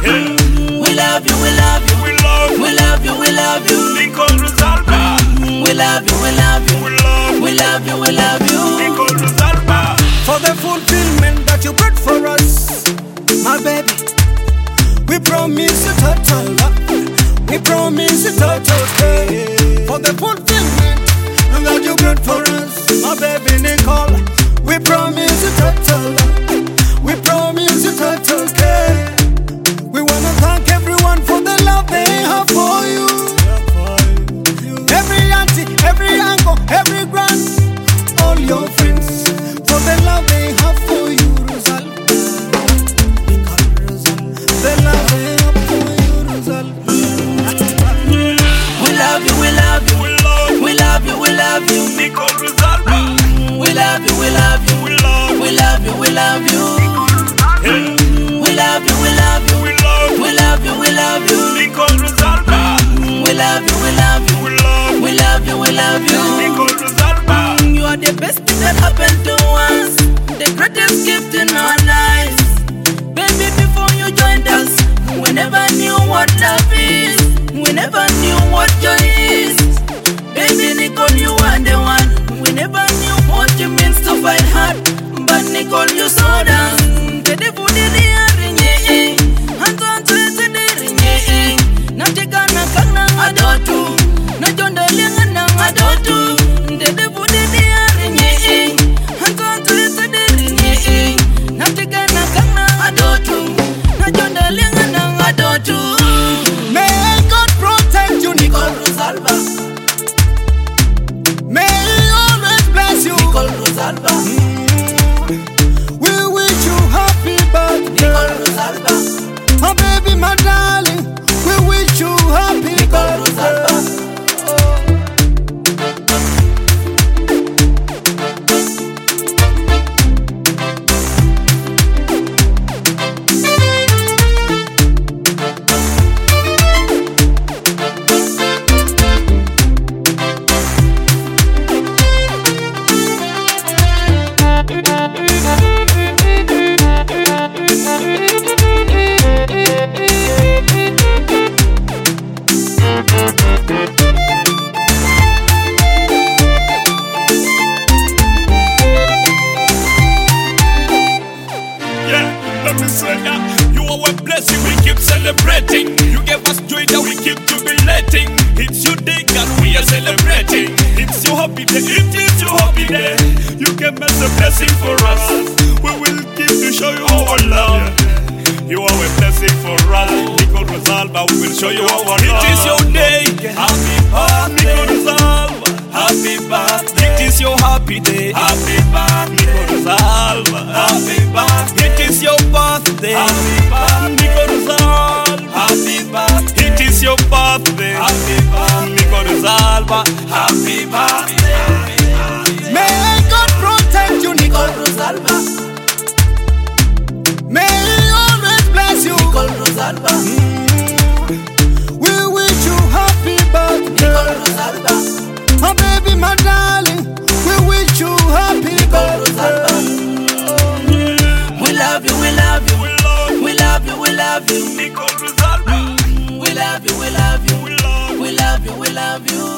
We love you, we love you. We love you, we love you. Nicole Rosalba. We love you, we love you. We love you, we love you. Nicole Rosalba. For the fulfillment that you brought for us, my baby. We promise you total love. We promise you total care. For the fulfillment that you brought for us, my baby Nicole. We promise you total love. We promise you total care. We wanna thank everyone for the love they have for you. Every auntie, every uncle, every grand, all your friends, for the love they have for you, Rosalba. The love they have for you, Rosalba. We love you, we love you. We love you, we love you. Nicole Rosalba. We love you, we love you. We love you, we love you. We love you, we love you. We love you, we love you. Nicole Rosalba. We love you, we love you. We love you, we love you. Nicole Rosalba. You are the best thing that happened to us, the greatest gift in our lives. Baby, before you joined us, we never knew what love is. We never knew what joy is. Baby Nicole, you are the one. We never knew what it means to fight hard, but Nicole, you saw us. May God protect you, Nicole Rosalba, May He always bless you, Nicole Rosalba, We wish you happy birthday, Nicole Rosalba, my baby, my darling. We wish you happy Nicole Rosalba. birthday. Let me say that you are a blessing, we keep celebrating. You gave us joy that we keep jubilating. It's your day, God, we are celebrating. It's your happy day, it is your happy day. You gave us a blessing for us. We will keep to show you our love. You are a blessing for us. Nicole Rosalba, we will show you our love. It is your day, happy birthday. Nicole Rosalba, happy birthday. It is your happy day, happy birthday. Nicole Rosalba, happy birthday. It is your birthday, happy birthday. Nicole Rosalba, happy birthday. It is your birthday, happy birthday. Nicole Rosalba, happy birthday. May God protect you, Nicole Nicole. Rosalba, May He always bless you, Nicole Rosalba, We wish you happy birthday, Nicole Rosalba, my baby, my darling. We wish you happy Nicole Rosalba. birthday. We love you, we love you. We love you, we love you. Nicole Rosalba. We love you, we love you. We love you, we love you.